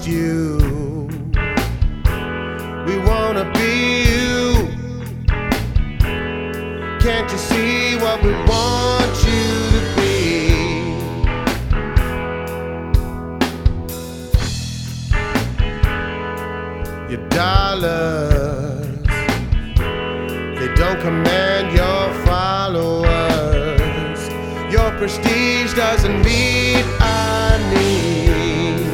you. We wanna be you. Can't you see what we want you to be? Your dollars, they don't command your followers. Your prestige doesn't meet our needs.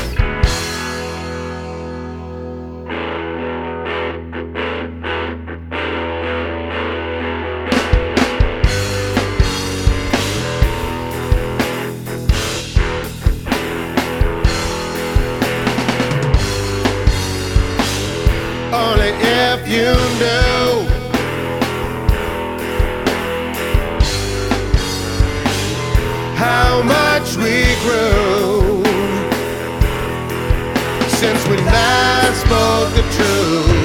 Only if you knew how much we grew since we last spoke the truth.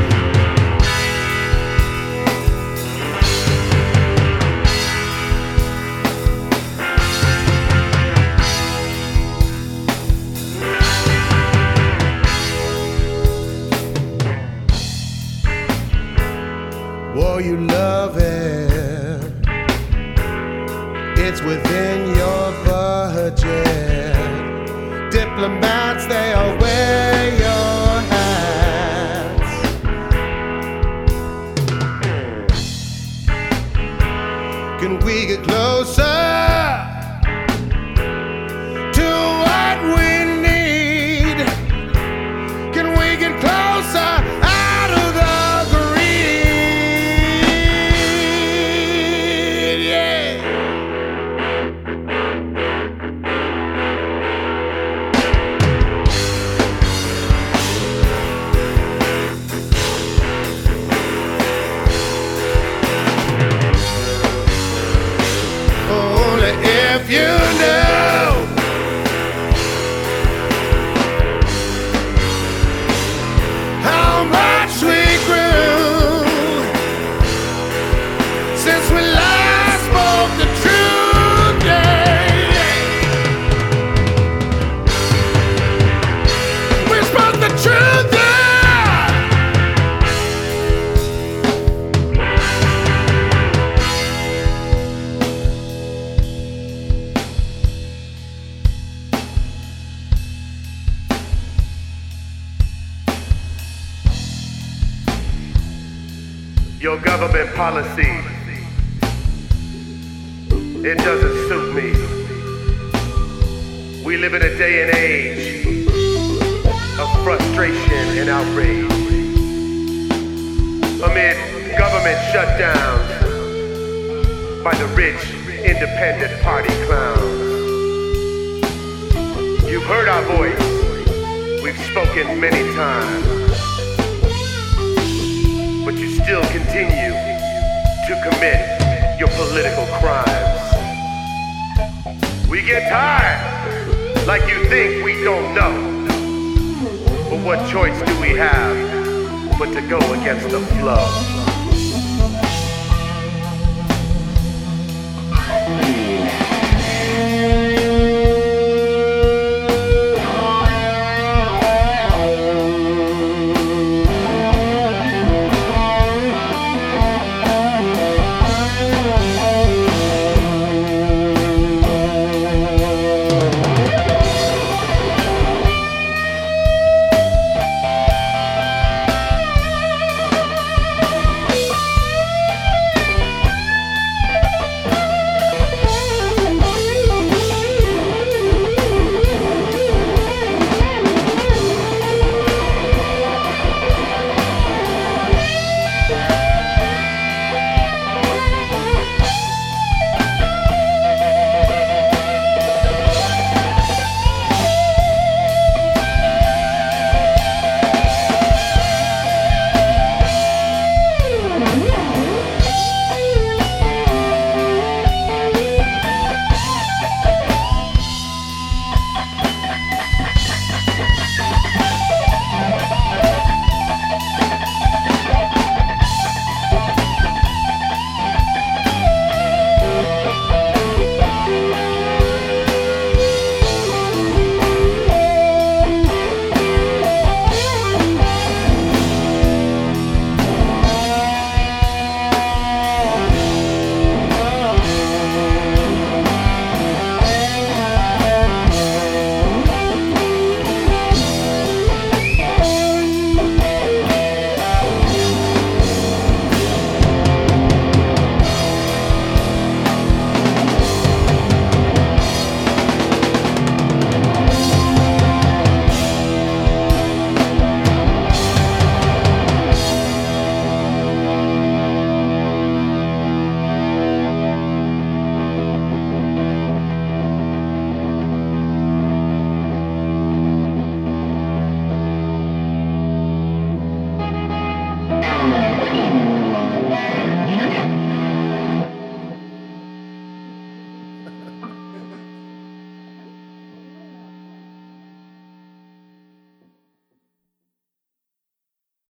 Oh, you love it. It's within your budget. Diplomats, they all wear your hats. Can we get closer to what we need? Can we get closer out of the if you knew how much we grew since we last spoke the truth, we spoke the truth, Your government policy, it doesn't suit me. We live in a day and age of frustration and outrage. Amid government shutdowns by the rich, independent party clowns. You've heard our voice, we've spoken many times. But you still continue to commit your political crimes. We get tired, like you think we don't know. But what choice do we have but to go against the flow?